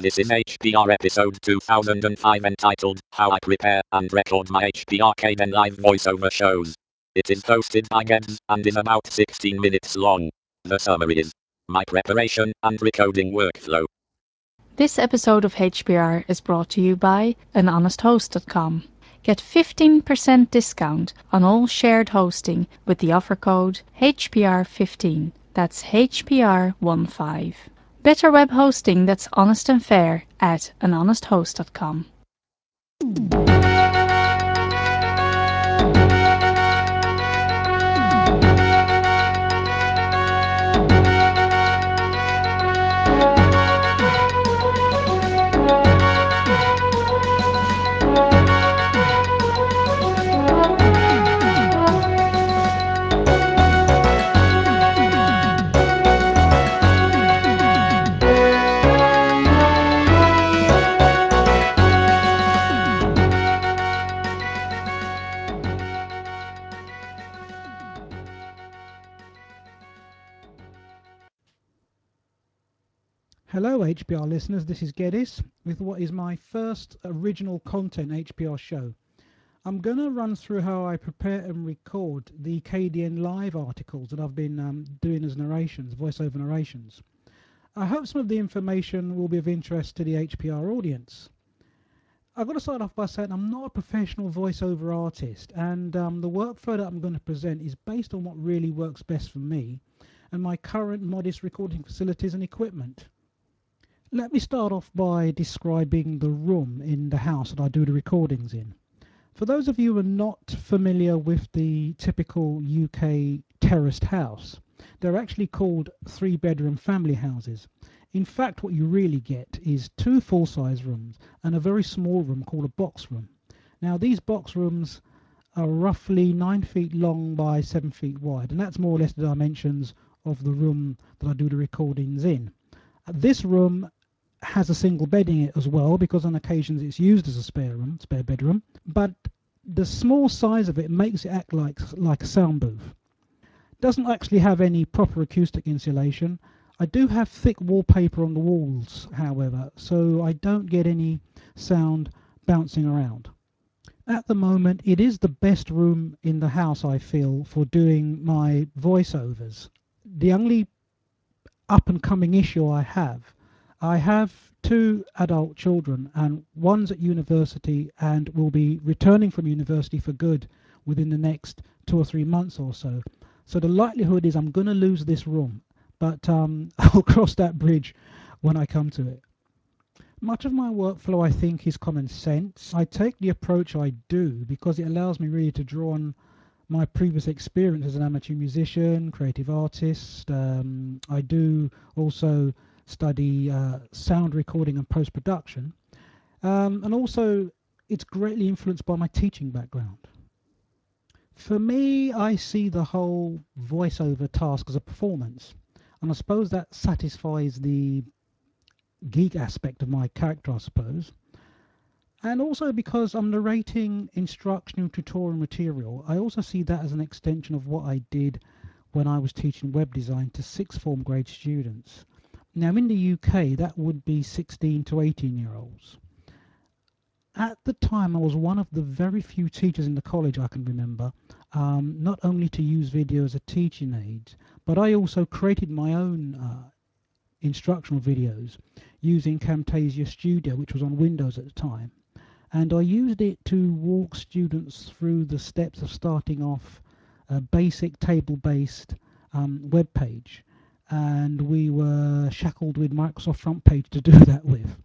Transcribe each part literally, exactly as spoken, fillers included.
This is H P R episode two thousand five entitled How I Prepare and Record My H P R Caden Live Voiceover Shows. It is hosted by Gebs and is about sixteen minutes long. The summary is my preparation and recording workflow. This episode of H P R is brought to you by an honest host dot com. Get fifteen percent discount on all shared hosting with the offer code H P R fifteen. That's H P R fifteen. Better web hosting that's honest and fair at an honest host dot com. Hello H P R listeners, this is Geddes with what is my first original content H P R show. I'm going to run through how I prepare and record the K D N Live articles that I've been um, doing as narrations, voiceover narrations. I hope some of the information will be of interest to the H P R audience. I've got to start off by saying I'm not a professional voiceover artist, and um, the workflow that I'm going to present is based on what really works best for me and my current modest recording facilities and equipment. Let me start off by describing the room in the house that I do the recordings in. For those of you who are not familiar with the typical U K terraced house, they're actually called three bedroom family houses. In fact, what you really get is two full-size rooms and a very small room called a box room. Now these box rooms are roughly nine feet long by seven feet wide, and that's more or less the dimensions of the room that I do the recordings in. This room has a single bed in it as well, because on occasions it's used as a spare room, spare bedroom, but the small size of it makes it act like like a sound booth. Doesn't actually have any proper acoustic insulation. I do have thick wallpaper on the walls, however, so I don't get any sound bouncing around. At the moment, it is the best room in the house, I feel, for doing my voiceovers. The only up and coming issue I have I have two adult children, and one's at university and will be returning from university for good within the next two or three months or so. So the likelihood is I'm going to lose this room, but um, I'll cross that bridge when I come to it. Much of my workflow, I think, is common sense. I take the approach I do because it allows me really to draw on my previous experience as an amateur musician, creative artist. Um, I do also study uh, sound recording and post-production, um, and also it's greatly influenced by my teaching background. For me, I see the whole voiceover task as a performance, and I suppose that satisfies the geek aspect of my character, I suppose. And also because I'm narrating instructional tutorial material, I also see that as an extension of what I did when I was teaching web design to sixth form grade students. Now in the U K that would be sixteen to eighteen year olds. At the time I was one of the very few teachers in the college I can remember, um, not only to use video as a teaching aid, but I also created my own uh, instructional videos using Camtasia Studio, which was on Windows at the time. And I used it to walk students through the steps of starting off a basic table-based um, web page. And we were shackled with Microsoft Front Page to do that with.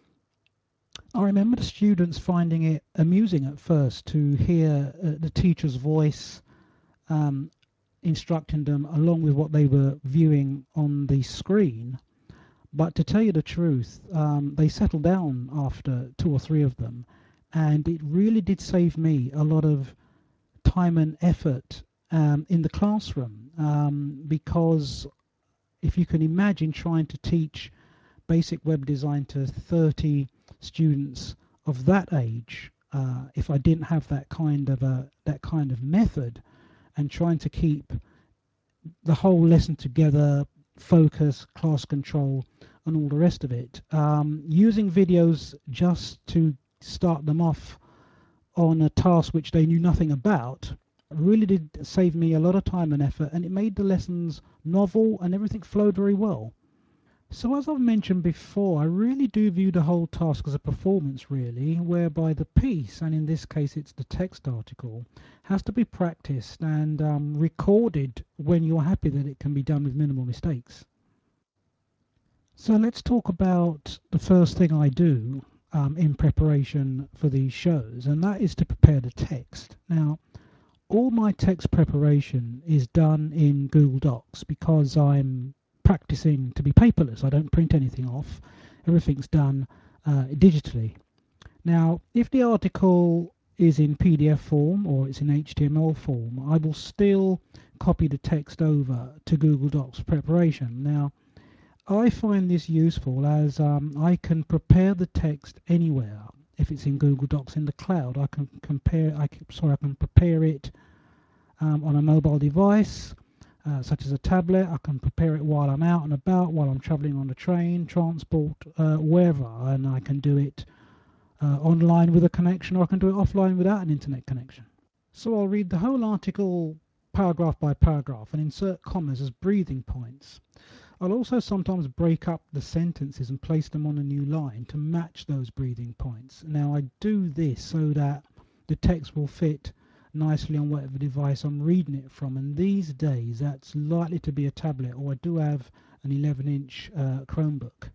I remember the students finding it amusing at first to hear uh, the teacher's voice um, instructing them along with what they were viewing on the screen. But to tell you the truth, um, they settled down after two or three of them, and it really did save me a lot of time and effort um, in the classroom, um, because if you can imagine trying to teach basic web design to thirty students of that age, uh, if I didn't have that kind of a that kind of method, and trying to keep the whole lesson together, focus, class control, and all the rest of it. Um, using videos just to start them off on a task which they knew nothing about really did save me a lot of time and effort, and it made the lessons novel and everything flowed very well. So as I've mentioned before, I really do view the whole task as a performance really, whereby the piece, and in this case it's the text article, has to be practiced and um, recorded when you're happy that it can be done with minimal mistakes. So let's talk about the first thing I do um, in preparation for these shows, and that is to prepare the text. Now, all my text preparation is done in Google Docs because I'm practicing to be paperless. I don't print anything off. Everything's done uh, digitally. Now, if the article is in P D F form or it's in H T M L form, I will still copy the text over to Google Docs preparation. Now, I find this useful as um, I can prepare the text anywhere. If it's in Google Docs in the cloud, I can compare. I can, sorry, I can prepare it um, on a mobile device, uh, such as a tablet. I can prepare it while I'm out and about, while I'm travelling on the train, transport, uh, wherever, and I can do it uh, online with a connection, or I can do it offline without an internet connection. So I'll read the whole article paragraph by paragraph and insert commas as breathing points. I'll also sometimes break up the sentences and place them on a new line to match those breathing points. Now I do this so that the text will fit nicely on whatever device I'm reading it from, and these days that's likely to be a tablet, or I do have an eleven inch uh, Chromebook.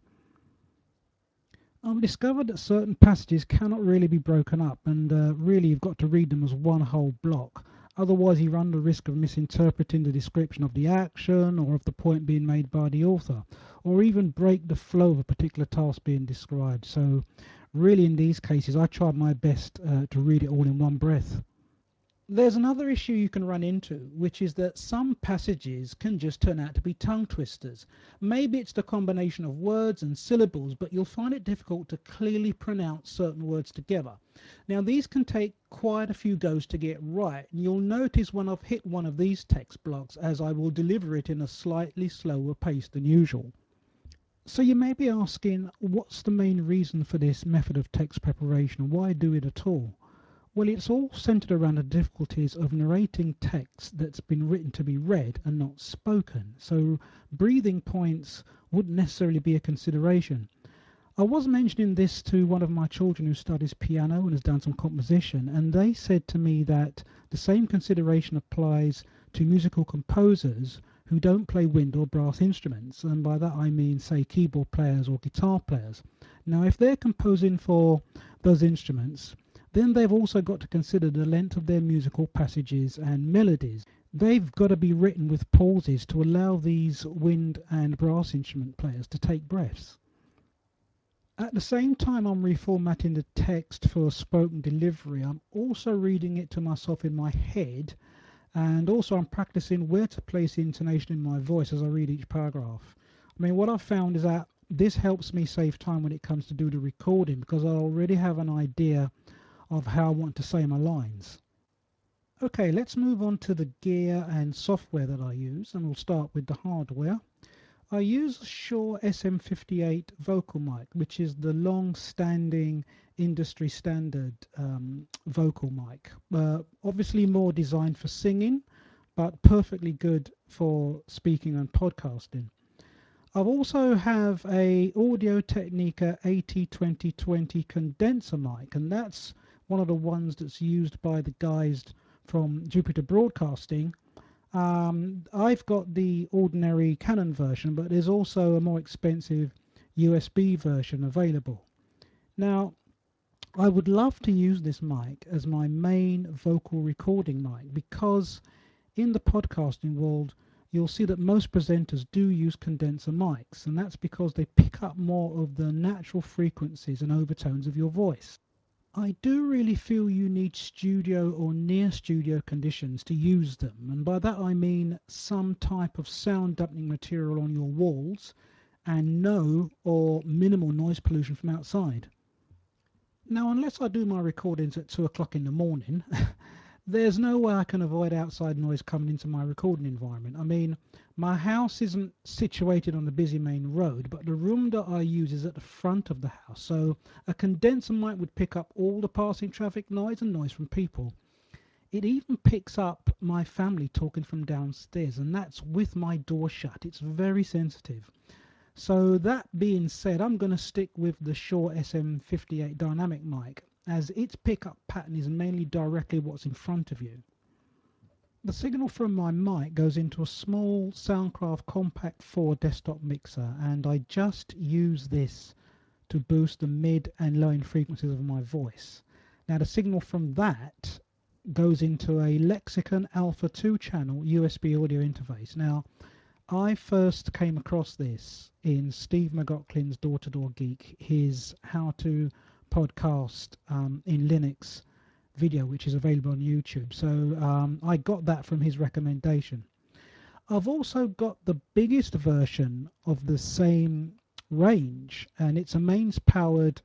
I've discovered that certain passages cannot really be broken up, and uh, really you've got to read them as one whole block. Otherwise you run the risk of misinterpreting the description of the action or of the point being made by the author, or even break the flow of a particular task being described. So really in these cases I tried my best uh, to read it all in one breath. There's another issue you can run into, which is that some passages can just turn out to be tongue twisters. Maybe it's the combination of words and syllables, but you'll find it difficult to clearly pronounce certain words together. Now these can take quite a few goes to get right, and you'll notice when I've hit one of these text blocks as I will deliver it in a slightly slower pace than usual. So you may be asking, what's the main reason for this method of text preparation? Why do it at all? Well, it's all centered around the difficulties of narrating text that's been written to be read and not spoken. So breathing points wouldn't necessarily be a consideration. I was mentioning this to one of my children who studies piano and has done some composition, and they said to me that the same consideration applies to musical composers who don't play wind or brass instruments, and by that I mean, say, keyboard players or guitar players. Now, if they're composing for those instruments, then they've also got to consider the length of their musical passages and melodies. They've got to be written with pauses to allow these wind and brass instrument players to take breaths. At the same time I'm reformatting the text for spoken delivery, I'm also reading it to myself in my head, and also I'm practicing where to place the intonation in my voice as I read each paragraph. I mean, what I've found is that this helps me save time when it comes to do the recording, because I already have an idea of how I want to say my lines. Okay, let's move on to the gear and software that I use, and we'll start with the hardware. I use a Shure S M fifty-eight vocal mic, which is the long-standing industry standard um, vocal mic. Uh, obviously more designed for singing, but perfectly good for speaking and podcasting. I also have a Audio Technica eighty twenty twenty condenser mic, and that's one of the ones that's used by the guys from Jupiter Broadcasting. Um, I've got the ordinary Canon version, but there's also a more expensive U S B version available. Now, I would love to use this mic as my main vocal recording mic, because in the podcasting world you'll see that most presenters do use condenser mics, and that's because they pick up more of the natural frequencies and overtones of your voice. I do really feel you need studio or near studio conditions to use them, and by that I mean some type of sound dampening material on your walls and no or minimal noise pollution from outside. Now, unless I do my recordings at two o'clock in the morning, There's no way I can avoid outside noise coming into my recording environment. I mean, my house isn't situated on the busy main road, but the room that I use is at the front of the house, so a condenser mic would pick up all the passing traffic noise and noise from people. It even picks up my family talking from downstairs, and that's with my door shut. It's very sensitive. So that being said, I'm going to stick with the Shure S M fifty-eight dynamic mic, as its pickup pattern is mainly directly what's in front of you. The signal from my mic goes into a small Soundcraft Compact four desktop mixer, and I just use this to boost the mid and low end frequencies of my voice. Now the signal from that goes into a Lexicon Alpha two channel U S B audio interface. Now I first came across this in Steve McLaughlin's Door to Door Geek, his how to podcast um, in Linux video, which is available on YouTube. So um, I got that from his recommendation. I've also got the biggest version of the same range, and it's a mains powered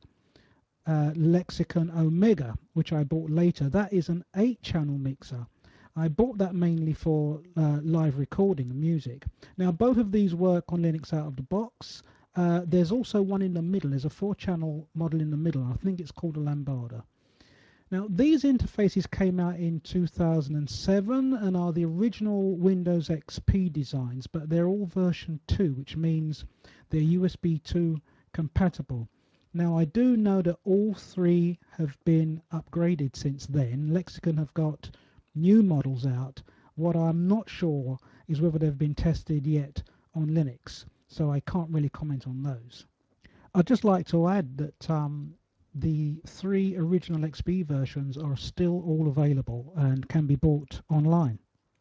uh, Lexicon Omega, which I bought later. That is an eight channel mixer. I bought that mainly for uh, live recording and music. Now both of these work on Linux out of the box. Uh, there's also one in the middle. There's a four channel model in the middle. I think it's called a Lambada. Now these interfaces came out in two thousand seven and are the original Windows X P designs, but they're all version two, which means they're U S B two compatible. Now I do know that all three have been upgraded since then. Lexicon have got new models out. What I'm not sure is whether they've been tested yet on Linux, so I can't really comment on those. I'd just like to add that um, the three original X P versions are still all available and can be bought online.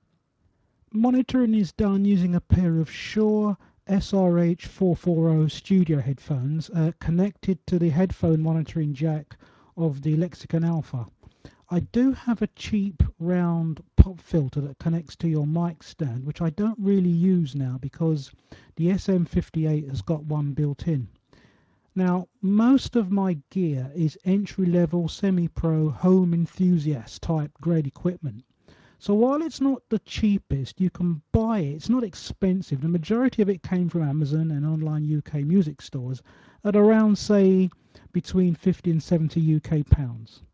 Monitoring is done using a pair of Shure S R H four forty studio headphones uh, connected to the headphone monitoring jack of the Lexicon Alpha. I do have a cheap round pop filter that connects to your mic stand, which I don't really use now because the S M fifty-eight has got one built in. Now, most of my gear is entry-level, semi-pro, home enthusiast type grade equipment. So while it's not the cheapest, you can buy it. It's not expensive. The majority of it came from Amazon and online U K music stores at around, say, between fifty and seventy U K pounds.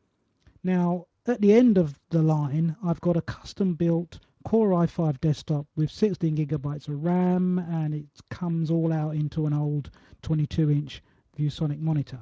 Now, at the end of the line, I've got a custom-built Core i five desktop with sixteen gigabytes of RAM, and it comes all out into an old twenty-two inch ViewSonic monitor.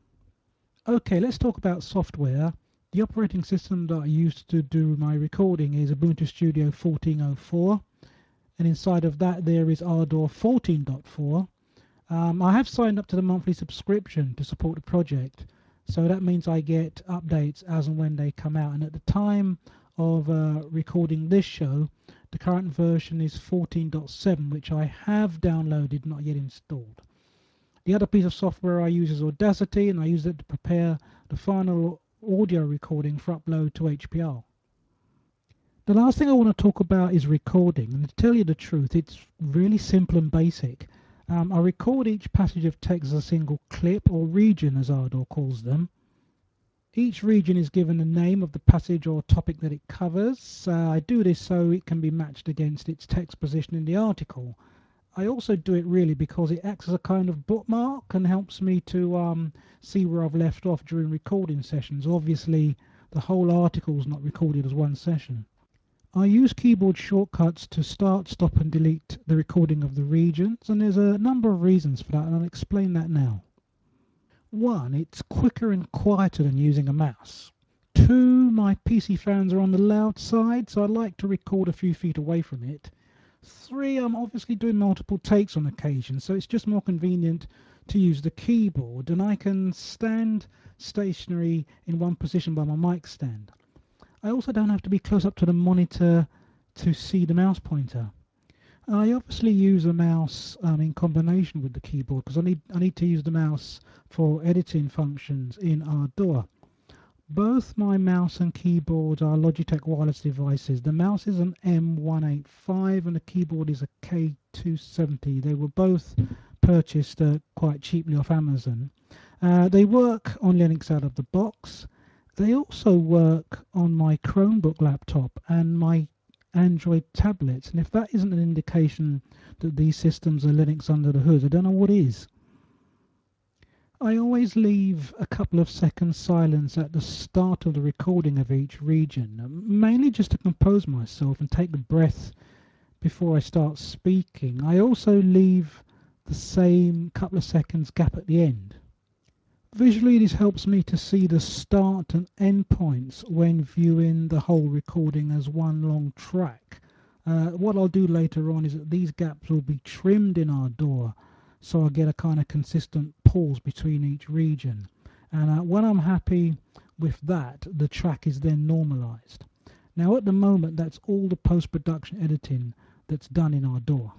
Okay, let's talk about software. The operating system that I used to do my recording is Ubuntu Studio fourteen oh four, and inside of that there is Ardour fourteen point four. Um, I have signed up to the monthly subscription to support the project, so that means I get updates as and when they come out, and at the time of uh, recording this show, the current version is fourteen point seven, which I have downloaded, not yet installed. The other piece of software I use is Audacity, and I use it to prepare the final audio recording for upload to H P R. The last thing I want to talk about is recording, and to tell you the truth, it's really simple and basic. Um, I record each passage of text as a single clip, or region as Ardour calls them. Each region is given the name of the passage or topic that it covers. Uh, I do this so it can be matched against its text position in the article. I also do it really because it acts as a kind of bookmark and helps me to um, see where I've left off during recording sessions. Obviously, the whole article is not recorded as one session. I use keyboard shortcuts to start, stop and delete the recording of the regions, and there's a number of reasons for that, and I'll explain that now. One, it's quicker and quieter than using a mouse. Two, my P C fans are on the loud side, so I like to record a few feet away from it. Three, I'm obviously doing multiple takes on occasion, so it's just more convenient to use the keyboard, and I can stand stationary in one position by my mic stand. I also don't have to be close up to the monitor to see the mouse pointer. I obviously use a mouse um, in combination with the keyboard because I need I need to use the mouse for editing functions in Ardour. Both my mouse and keyboard are Logitech wireless devices. The mouse is an M one eighty-five and the keyboard is a K two seventy. They were both purchased uh, quite cheaply off Amazon. Uh, they work on Linux out of the box. They also work on my Chromebook laptop and my Android tablets, and if that isn't an indication that these systems are Linux under the hood, I don't know what is. I always leave a couple of seconds silence at the start of the recording of each region, mainly just to compose myself and take a breath before I start speaking. I also leave the same couple of seconds gap at the end. Visually, this helps me to see the start and end points when viewing the whole recording as one long track. Uh, what I'll do later on is that these gaps will be trimmed in Ardour, so I get a kind of consistent pause between each region. And uh, when I'm happy with that, the track is then normalized. Now at the moment, that's all the post-production editing that's done in Ardour.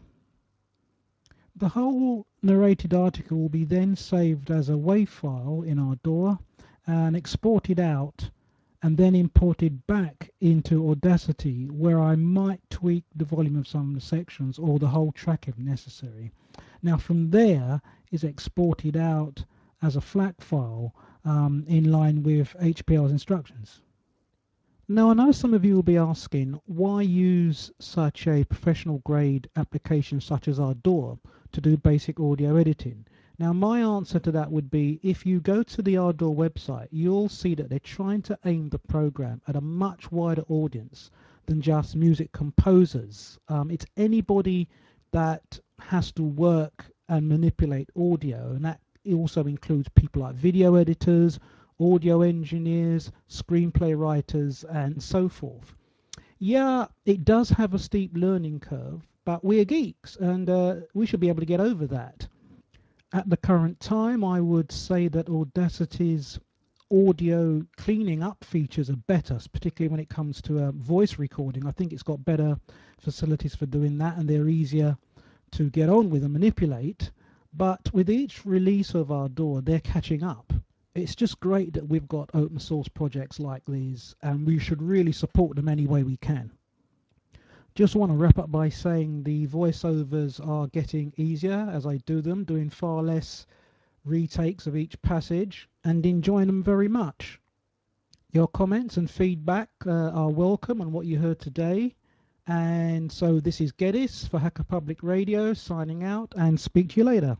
The whole narrated article will be then saved as a WAV file in Ardour and exported out and then imported back into Audacity, where I might tweak the volume of some of the sections or the whole track if necessary. Now from there is exported out as a FLAC file um, in line with H P R's instructions. Now I know some of you will be asking, why use such a professional grade application such as Ardour to do basic audio editing? Now my answer to that would be, if you go to the Ardour website, you'll see that they're trying to aim the program at a much wider audience than just music composers. Um, it's anybody that has to work and manipulate audio, and that also includes people like video editors, audio engineers, screenplay writers, and so forth. Yeah, it does have a steep learning curve, but we're geeks, and uh, we should be able to get over that. At the current time, I would say that Audacity's audio cleaning up features are better, particularly when it comes to uh, voice recording. I think it's got better facilities for doing that, and they're easier to get on with and manipulate. But with each release of Ardour, they're catching up. It's just great that we've got open source projects like these, and we should really support them any way we can. Just want to wrap up by saying the voiceovers are getting easier as I do them, doing far less retakes of each passage and enjoying them very much. Your comments and feedback uh, are welcome on what you heard today. And so this is Geddes for Hacker Public Radio signing out, and speak to you later.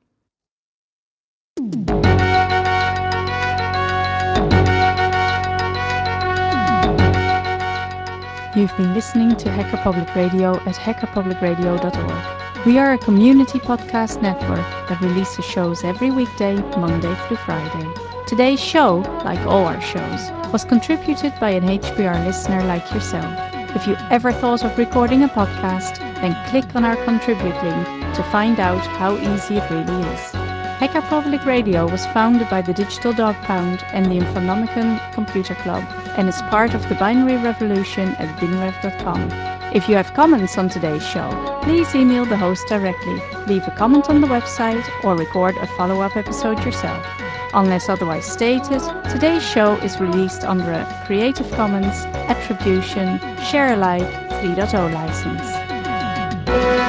You've been listening to Hacker Public Radio at hacker public radio dot org. We are a community podcast network that releases shows every weekday, Monday through Friday. Today's show, like all our shows, was contributed by an H P R listener like yourself. If you ever thought of recording a podcast, then click on our contribute link to find out how easy it really is. Hacker Public Radio was founded by the Digital Dog Pound and the Infonomicon Computer Club, and is part of the Binary Revolution at binrev dot com. If you have comments on today's show, please email the host directly, leave a comment on the website, or record a follow-up episode yourself. Unless otherwise stated, today's show is released under a Creative Commons Attribution Share Alike three point oh license.